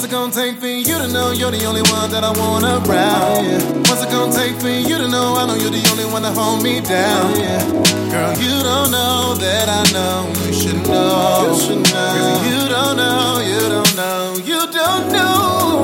it gonna take for you to know you're the only one that I want around? Yeah. What's it gonna take for you to know I know you're the only one that hold me down? Yeah. Girl, you don't know that I know. You should know. You should know. 'Cause you don't know. You don't know. You don't know.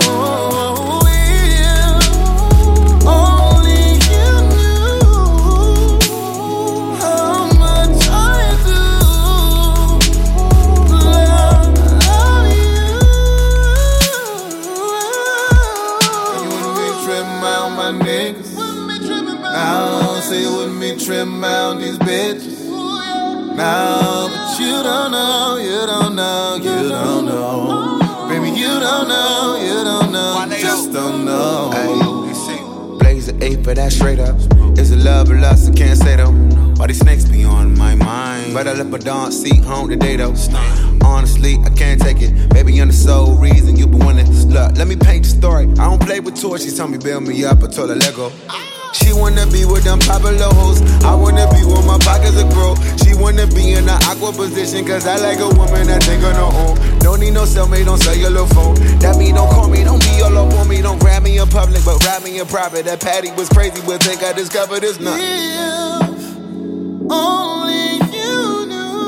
Trim out these bitches. No, but you don't know, you don't know, you don't know. Baby, you don't know, you don't know, you just don't know. Ay, blaze the 8 for that straight up. Is it love or lust? I can't say though. Why these snakes be on my mind? Better let my dog see home today though. Honestly, I can't take it. Baby, you're the sole reason you been winning. Look, let me paint the story. I don't play with toys. She told me build me up. I told her Lego. She wanna be with them popular hoes. I wanna be with my pockets of grow. She wanna be in the awkward position, cause I like a woman that think on her own. Don't need no cellmate on cellular phone. That mean don't call me, don't be all up on me. Don't grab me in public, but rap me in private. That Patty was crazy, but think I discovered this nothing. If only you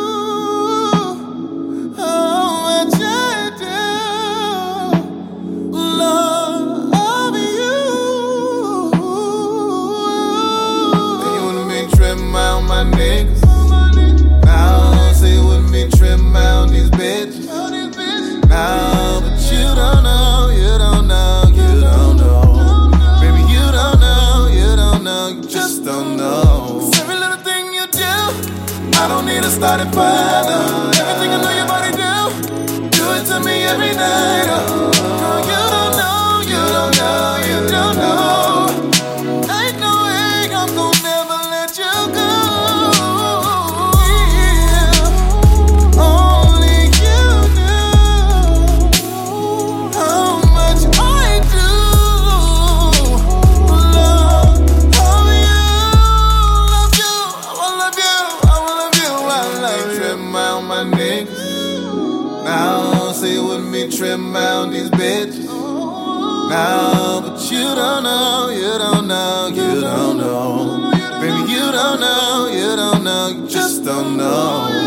knew how much I do love you. Trim out my niggas. Now say with me, trim out these bitches. Now, but you don't know, you don't know, you don't know. Baby, you don't know, you don't know, you just don't know. Every little thing you do, I don't need a starting fire. Everything I know your body do it to me every night. Girl, you don't know, you don't know, you don't know. Trim out these bitches. Now, but you don't know, you don't know, you don't know. Baby, you don't know, you don't know, you just don't know.